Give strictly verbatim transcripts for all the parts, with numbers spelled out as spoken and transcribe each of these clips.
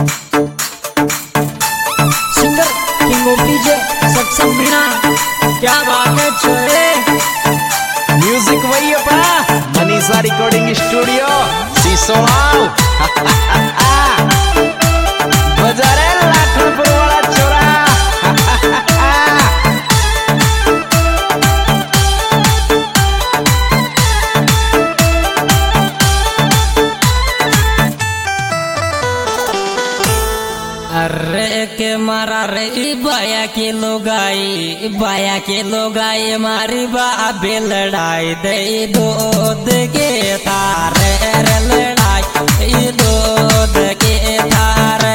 Singer king of DJ सक्षम मीणा, क्या बात है छोरे। म्यूजिक वही अपना मनीषा रिकॉर्डिंग स्टूडियो सिसोड़ाऊ। बजा रे लाखनपुर वाला छोरा। अरे के मारा रे बाया के लोगाई, बाया के लोगाई मारी बाबे लड़ाई दे दूध के तारे रे लड़ाई दूध के तारे।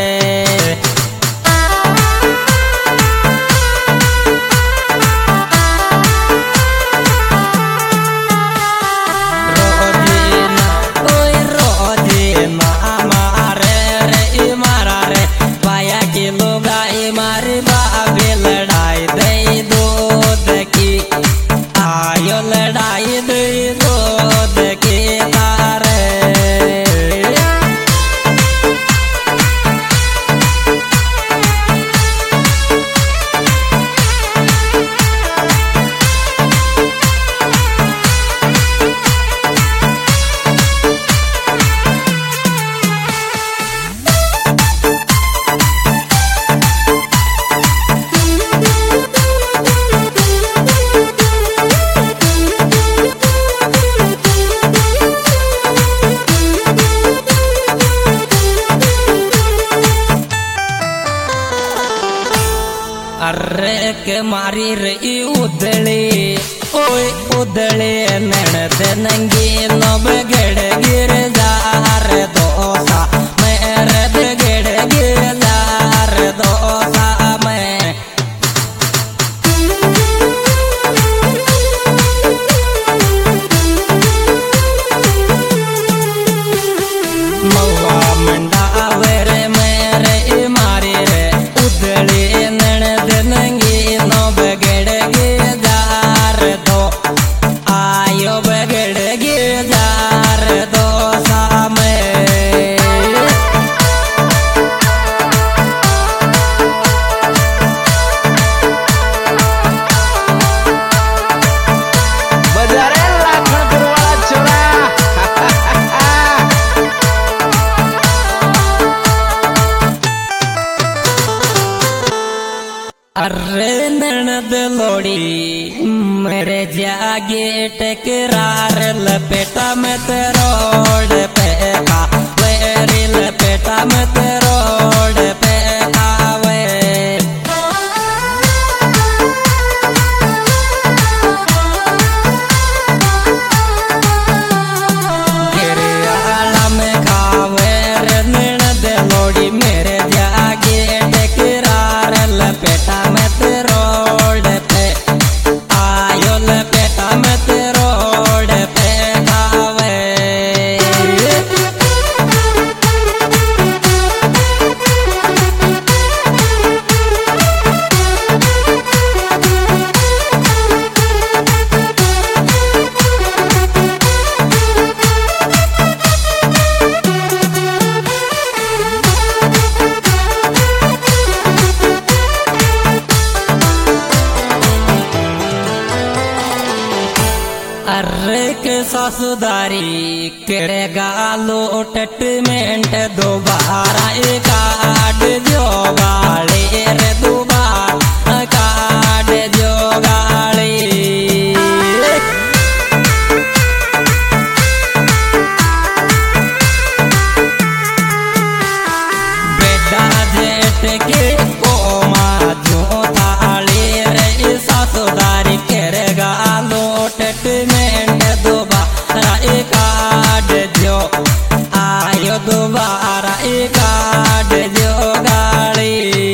रोजीना ओए रोजीना मारे रे मारा रे बाया के लोगाई मारी बाबे लड़ाई दे दूध की, आयो लड़ाई दे दूध के तारे। अरे के मारी रही उदले ओए उदले नैनद नंगी नब गड़ गिर जार दोसा मेरे गड़ गिर जार दोसा मैं। मौआ मंडावे रे मेरे मारी रे उदले नैनद नंगी नब गड़ गिर जार दो, आयो बगड़ गिर जार दोसा मैं। बजा रे लाखनपुर वाला छोरा। अरे ननद लोड़ी मेरे जागे टकरार लपेटा में रोड पे का वेरी लपेटा में रोड पे आवे। गिरे आला में खावे रे ननद लोड़ी मेरे जागे टकरार लपेटा में रोड पे आयो लपेटा में रोड पे आवे। अरे के सासुदारी केड़े गालो टटमेंट दोबारा एक काट जो गाड़ी रे दोबारा काट जो गाड़ी। बेटा जेठ के कोमा जो थाली रे सासुदारी केड़े गालो टटमेंट दोबारा एक काट जो, आयो दोबारा एक काट जो गाड़ी।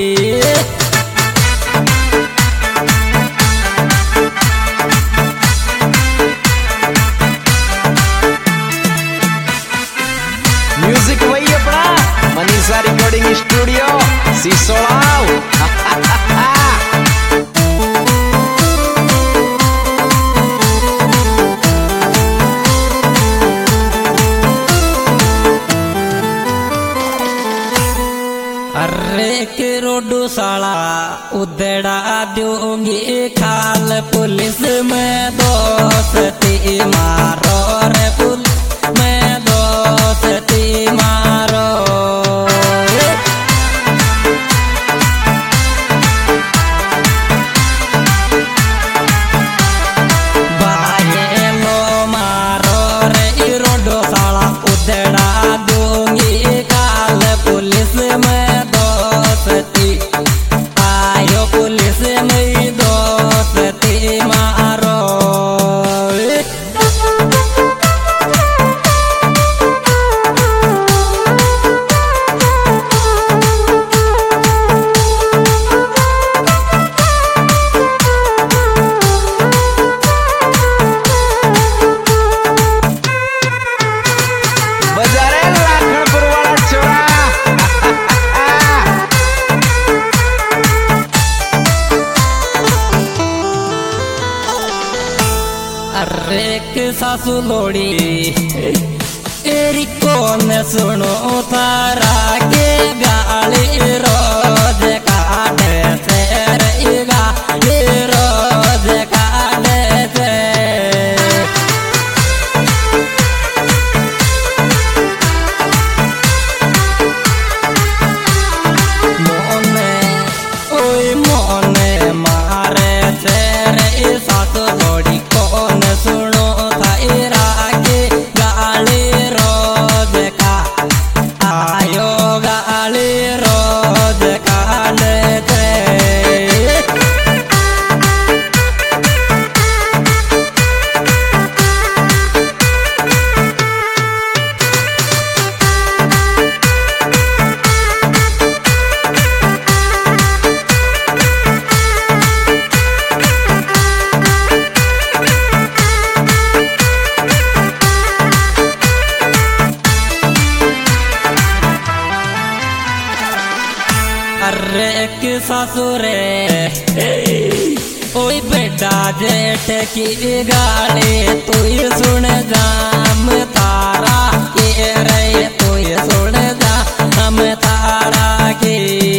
म्यूजिक वही अपना मनीषा रिकॉर्डिंग स्टूडियो सिसोड़ाऊ। अरे के रोडू साला उदड़ा दूंगी खाल पुलिस में दोस्ती मारो रे पुलिस में दोस्ती मारो बाये लो मारो रे रोडू साला उदड़ा दूंगी खाल पुलिस में आयो पुलिस में दोस्ती मारो बजारे लाखनपुर वाला छोरा। अरे के सासू लोड़ी एरी कौन सुनो तारा के गाली रोज काटे तेरे गाली रोज काटे ते मोने ओए मोने मारे तेरे सासू लोड़ी कौन सुनो थायरा के गाली रोज का आयो गाली रोज काले थे अरे के ससुरे ओए बेटा जेठ की गाली तू सुन जाम तारा के रे तू सुन जाम तारा की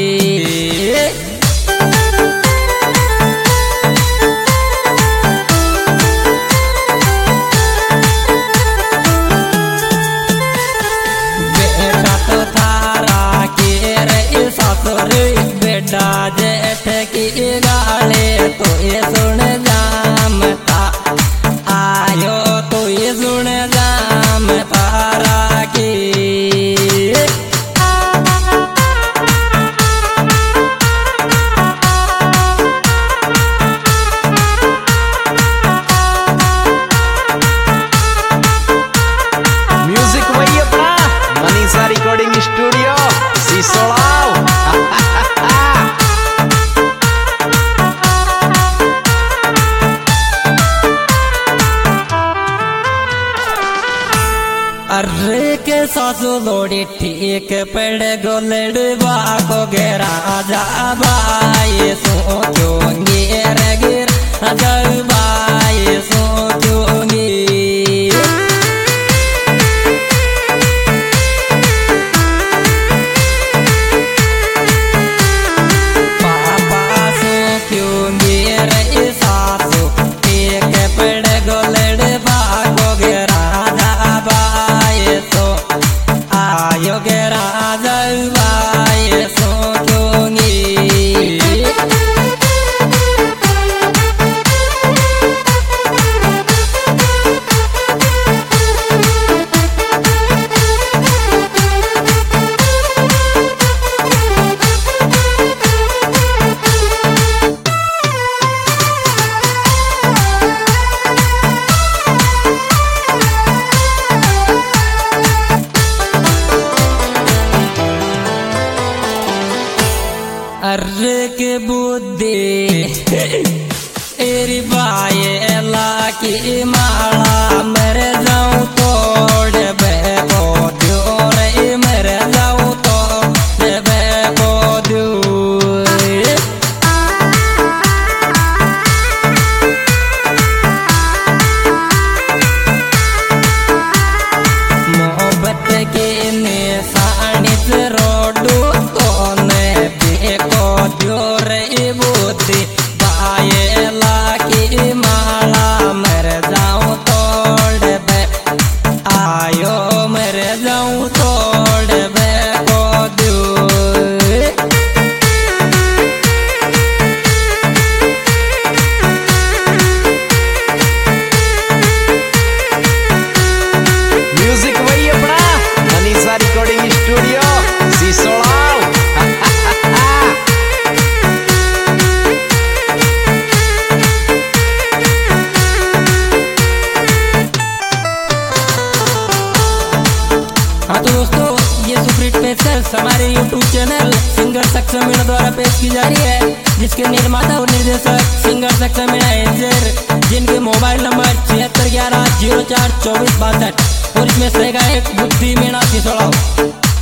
बेटा तो थारा के रे ससुरे बेटा जेठ की गाली तो ये सुन जाम ता आयो तो ये सुन जाम तारा की म्यूजिक वही अपना मनीषा रिकॉर्डिंग स्टूडियो सिसोड़ाव। अरे के सासू लोड़ी ठीक पड़ गोलड़वा को गेरा जा बाई सोचूंगी रे गिर बाई सोचूंगी पापा सोचूंगी रे सासू ठीक पड़ गोलड़वा को गेरा आयो के राजा बाई सोचूंगी अर्रे के बुद्धि एरी बाये ला की माला मेरे जाऊं तोड़ बे को दियो रे मेरे जाऊं तोड़ बे को दियो मोहब्बत के निशानी रोडू तो पेश हमारे यूट्यूब चैनल सिंगर सक्षम मीणा द्वारा पेश की जा रही है, जिसके निर्माता और निर्देशक सिंगर सक्षम मीणा एंजर, जिनके मोबाइल नंबर छिहत्तर ग्यारह जीरो चार चौबीस बासठ और इसमें सह गायक बुद्धि मीणा सिसोड़ा।